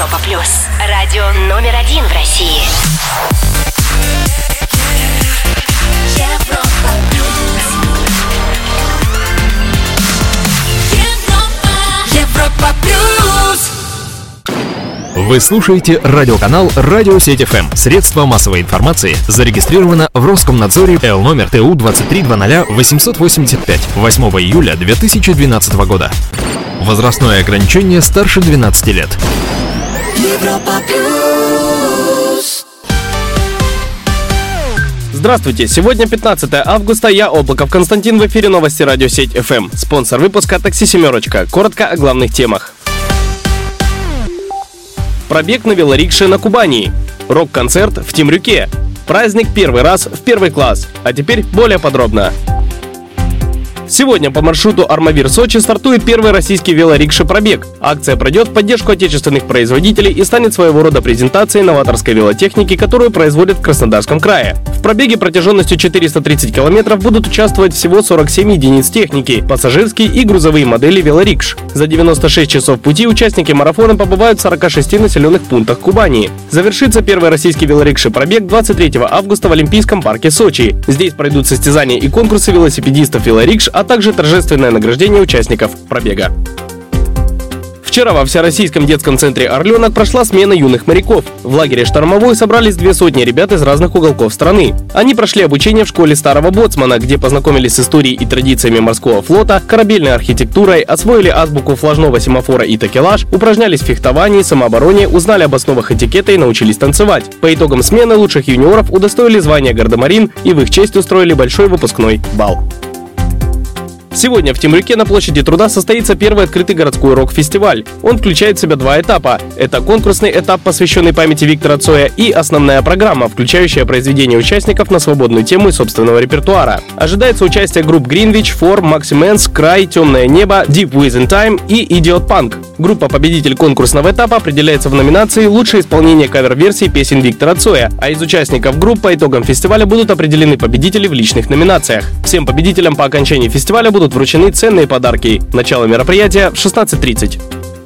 Европа Плюс. Радио номер 1 в России. Европа Плюс. Европа Плюс. Вы слушаете радиоканал «Радиосеть ФМ». Средство массовой информации зарегистрировано в Роскомнадзоре Л номер ТУ 2300-885 8 июля 2012 года. Возрастное ограничение старше 12 лет. Европа Плюс. Здравствуйте, сегодня 15 августа, я Облаков Константин, в эфире новости «Радиосеть ФМ». Спонсор выпуска «Такси Семерочка». Коротко о главных темах. Пробег на велорикше на Кубани. Рок-концерт в Темрюке. Праздник первый раз в первый класс. А теперь более подробно. Сегодня по маршруту Армавир-Сочи стартует первый российский велорикша-пробег. Акция пройдет в поддержку отечественных производителей и станет своего рода презентацией новаторской велотехники, которую производят в Краснодарском крае. В пробеге протяженностью 430 километров будут участвовать всего 47 единиц техники, пассажирские и грузовые модели велорикш. За 96 часов пути участники марафона побывают в 46 населенных пунктах Кубани. Завершится первый российский велорикша-пробег 23 августа в Олимпийском парке Сочи. Здесь пройдут состязания и конкурсы велосипедистов велорикш, а также торжественное награждение участников пробега. Вчера во Всероссийском детском центре «Орленок» прошла смена юных моряков. В лагере «Штормовой» собрались 200 ребят из разных уголков страны. Они прошли обучение в школе Старого Боцмана, где познакомились с историей и традициями морского флота, корабельной архитектурой, освоили азбуку флажного семафора и такелаж, упражнялись в фехтовании, самообороне, узнали об основах этикета и научились танцевать. По итогам смены лучших юниоров удостоили звания гардемарин и в их честь устроили большой выпускной бал. Сегодня в Темрюке на площади Труда состоится первый открытый городской рок-фестиваль. Он включает в себя два этапа. Это конкурсный этап, посвященный памяти Виктора Цоя, и основная программа, включающая произведения участников на свободную тему из собственного репертуара. Ожидается участие групп Greenwich, Form, Maximens, Край, Темное небо, Deep Within Time и Idiot Punk. Группа-победитель конкурсного этапа определяется в номинации «Лучшее исполнение кавер-версий песен Виктора Цоя», а из участников групп по итогам фестиваля будут определены победители в личных номинациях. Всем победителям по окончании фестиваля будут вручены ценные подарки. Начало мероприятия в 16:30.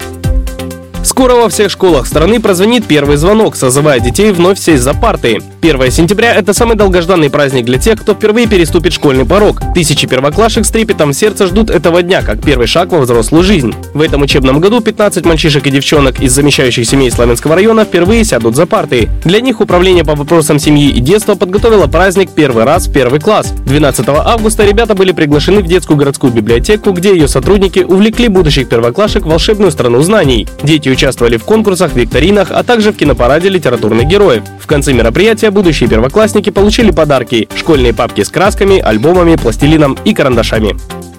Скоро во всех школах страны прозвенит первый звонок, созывая детей вновь сесть за парты. 1 сентября – это самый долгожданный праздник для тех, кто впервые переступит школьный порог. Тысячи первоклашек с трепетом в сердце ждут этого дня, как первый шаг во взрослую жизнь. В этом учебном году 15 мальчишек и девчонок из замещающих семей Славянского района впервые сядут за парты. Для них Управление по вопросам семьи и детства подготовило праздник «Первый раз в первый класс». 12 августа ребята были приглашены в детскую городскую библиотеку, где ее сотрудники увлекли будущих первоклашек в волшебную страну знаний. Дети участвовали в конкурсах, викторинах, а также в кинопараде литературных героев. В конце мероприятия будущие первоклассники получили подарки – школьные папки с красками, альбомами, пластилином и карандашами.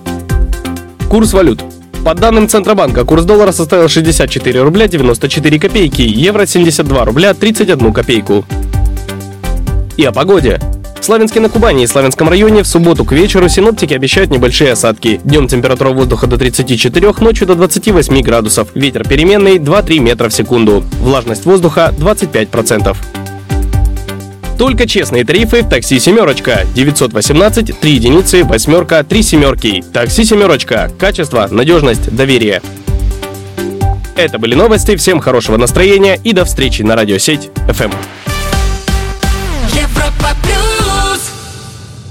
Курс валют. По данным Центробанка, курс доллара составил 64 рубля 94 копейки, евро 72 рубля 31 копейку. И о погоде. В Славянске на Кубани и Славянском районе в субботу к вечеру синоптики обещают небольшие осадки. Днем температура воздуха до 34, ночью до 28 градусов. Ветер переменный 2-3 метра в секунду. Влажность воздуха 25%. Только честные тарифы в такси «Семерочка». 918 3 единицы, восьмерка, 3 семерки. Такси «Семерочка». Качество, надежность, доверие. Это были новости. Всем хорошего настроения и до встречи на Радиосеть ФМ.